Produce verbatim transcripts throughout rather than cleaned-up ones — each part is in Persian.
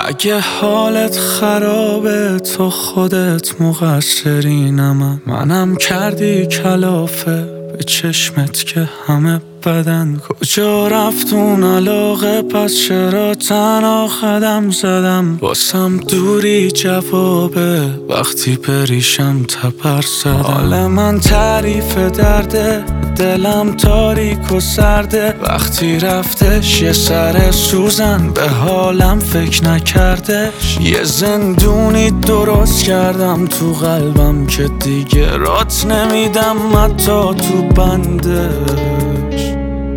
اگه حالت خرابه تو خودت مقصری، نه من منم کردی کلافه به چشمت که همه بدن. کجا رفت اون علاقه، پس چرا تنها قدم زدم؟ واسم دوری جوابه وقتی پریشم تپر زدم. حال من تعریف درده، دلم تاریک و سرده. وقتی رفتش یه سر سوزن به حالم فکر نکردش. یه زندونی درست کردم تو قلبم که دیگه رات نمیدم حتی تو بندش.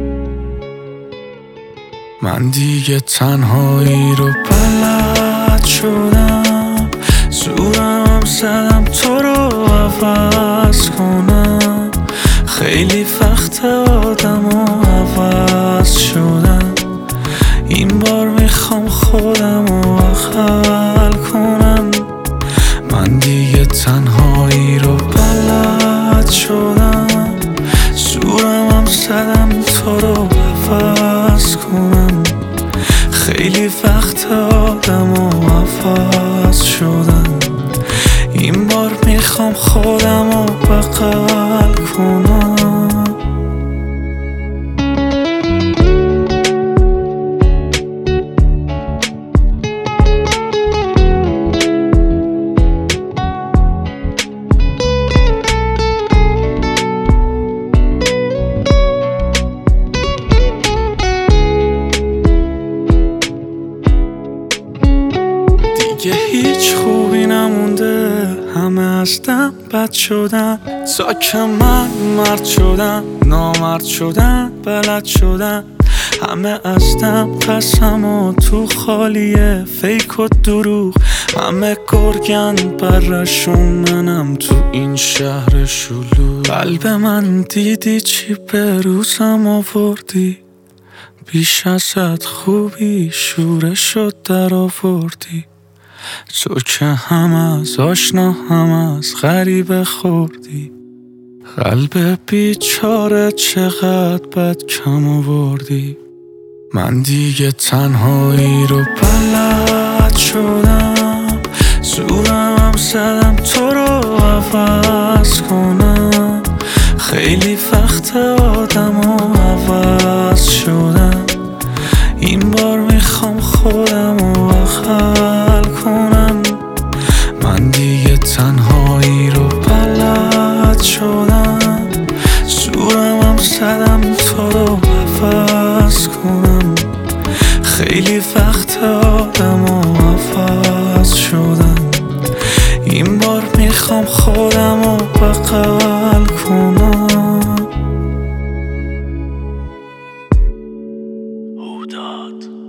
من دیگه تنهایی رو بلد شدم، زورم زدم تو رو عوض کنم. خیلی وقت آدم و عوض شدم، این بار میخوام خودم رو عقل کنم. من دیگه تنهایی رو بلد شدم، زورم زدم تو رو عوض کنم. خیلی وقت آدم و عوض شدم، این بار میخوام خودم رو بغل کنم. دیگه هیچ خوبی نمونده، همه هستم بد شدن. تا که من مرد شدم، نامرد شدم، بلد شدم. همه هستم قسم و تو خالیه فیک و دروغ. همه گرگن برشون، منم تو این شهر شلوغ. قلب من دیدی چی به روزم آوردی، بیش ازت خوبی شورشو در آوردی. تو که هم از آشنا هم از غریبه خوردی. قلب بیچاره چقدر بد کم آوردی. من دیگه تنهایی رو بلد شدم، زورم زدم تو رو عوض کنم. خیلی وقت آدم و عوض شدم، این بار میخوام خودم رو عقل کنم. من دیگه تنهایی رو بلد شدم، زورم زدم تو رو عوض کنم. خیلی وقت آدم و عوض شدم، این بار میخوام خودم رو بغل کنم.